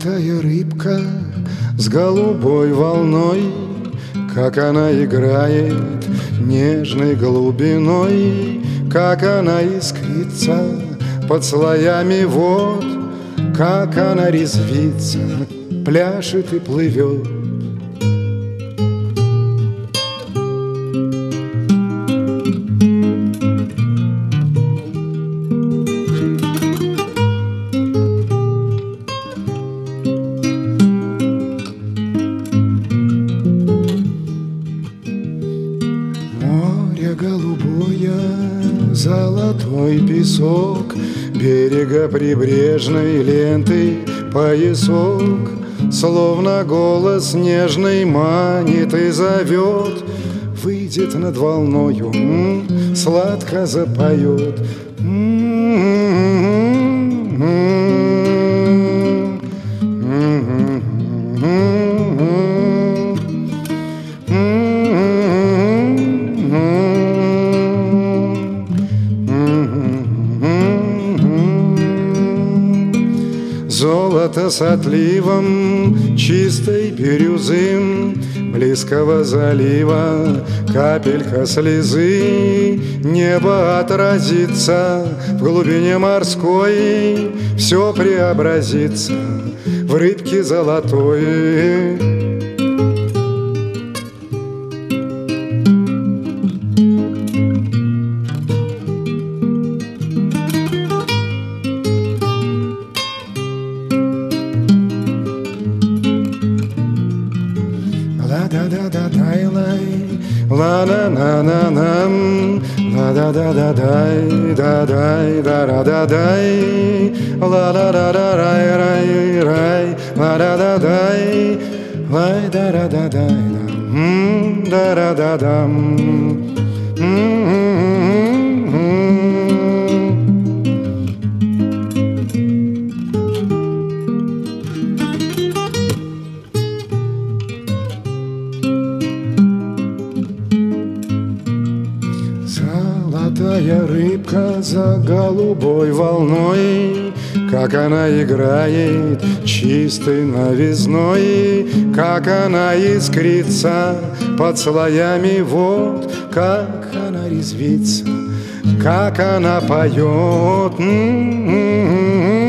Золотая рыбка с голубой волной, как она играет нежной глубиной, как она искрится под слоями вод, как она резвится, пляшет и плывет. Море голубое, золотой песок, берега прибрежной ленты поясок, словно голос нежный манит и зовет, выйдет над волною, сладко запоет. Золото с отливом чистой бирюзы близкого залива, капелька слезы, небо отразится в глубине морской, все преобразится в рыбке золотой. Ла на на на нам, ла да да да дай, да дай, да ра да дай, ла да да да рай рай рай, ла да да дай, лай да ра да дай, да ра да дам. Золотая рыбка за голубой волной, как она играет чистой новизной, как она искрится под слоями вод, как она резвится, как она поет.